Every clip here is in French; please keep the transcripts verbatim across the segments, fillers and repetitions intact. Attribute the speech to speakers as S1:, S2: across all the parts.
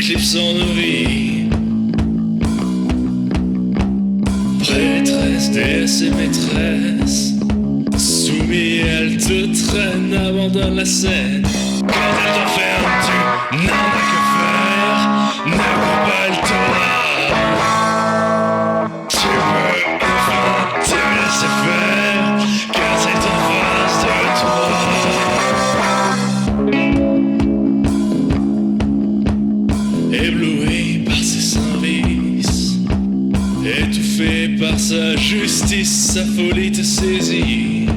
S1: éclipsant nos vies. Prêtresse, déesse et maîtresse, soumis, elle te traîne, abandonne la scène. Quand elle t'enferme, tu n'en as que faire, ne cours pas, elle t'aura. Tu peux enfin te laisser faire, car c'est en face de toi. Ébloui par ses services, étouffé par sa justice, sa folie te saisit.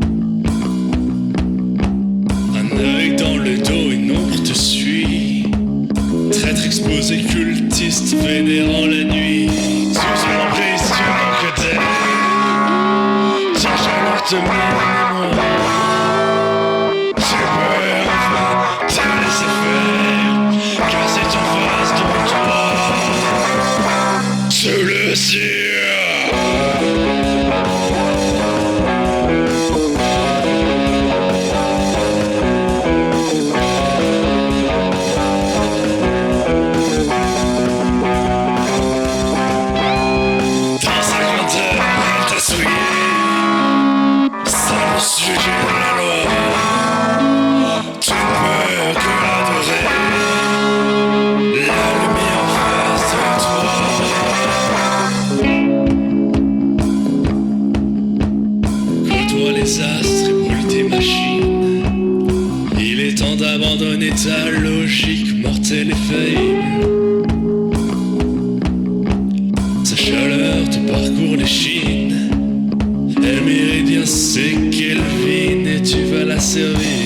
S1: Un œil dans le dos, une ombre te suit. Traître exposé, cultiste, vénérant la nuit. Sous une emprise, tu manques d'air. Ton chaleur te mine en mémoire. Tu peux enfin te laisser faire, car c'est en face de toi. Je le sais. Les astres et brûlent tes machines. Il est temps d'abandonner ta logique mortelle et faillible. Sa chaleur te parcourt les chines. Elle méridien, c'est Kelvin et tu vas la servir.